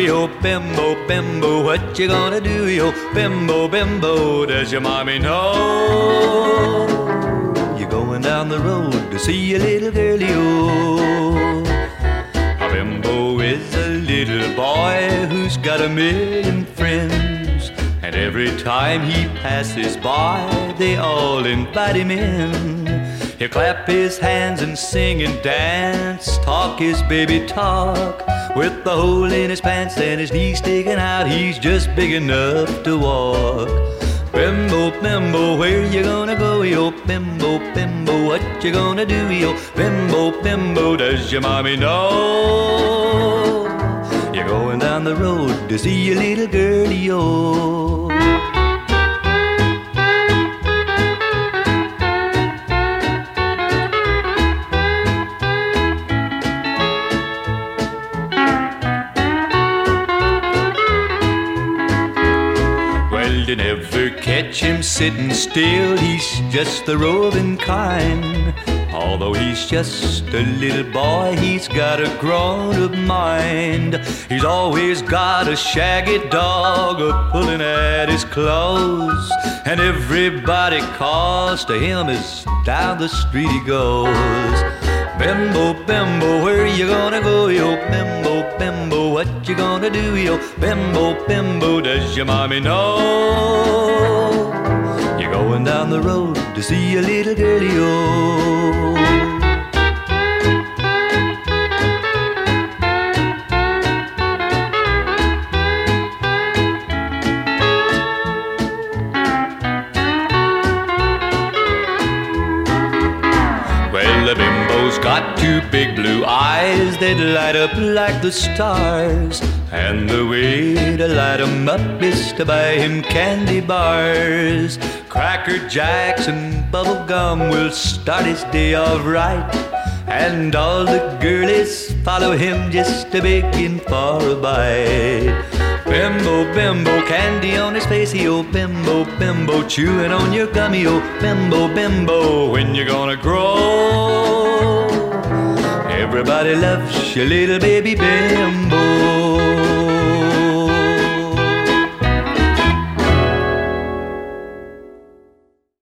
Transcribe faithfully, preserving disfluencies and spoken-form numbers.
yo bimbo, bimbo, what you gonna do, yo bimbo, bimbo, does your mommy know you're going down the road to see a little girl, yo? A bimbo is a little boy who's got a million friends, and every time he passes by they all invite him in. He'll clap his hands and sing and dance, talk his baby talk. With the hole in his pants and his knees sticking out, he's just big enough to walk. Bimbo, bimbo, where you gonna go, yo? Bimbo, bimbo, what you gonna do, yo? Bimbo, bimbo, does your mommy know you're going down the road to see a little girl, yo? You never catch him sitting still, he's just the roving kind. Although he's just a little boy, he's got a grown-up mind. He's always got a shaggy dog a-pulling at his clothes, and everybody calls to him as down the street he goes. Bimbo, bimbo, where you gonna go, yo? Bimbo, bimbo, what you gonna do, yo? Bimbo, bimbo, does your mommy know you're going down the road to see a little girl, yo? The bimbo's got two big blue eyes that light up like the stars, and the way to light 'em up is to buy him candy bars. Cracker Jacks and bubble gum will start his day off right, and all the girlies follow him just to begging for a bite. Bimbo, bimbo, candy on his face, yo bimbo, bimbo, chewing on your gummy, yo bimbo, bimbo, when you gonna grow? Everybody loves your little baby bimbo.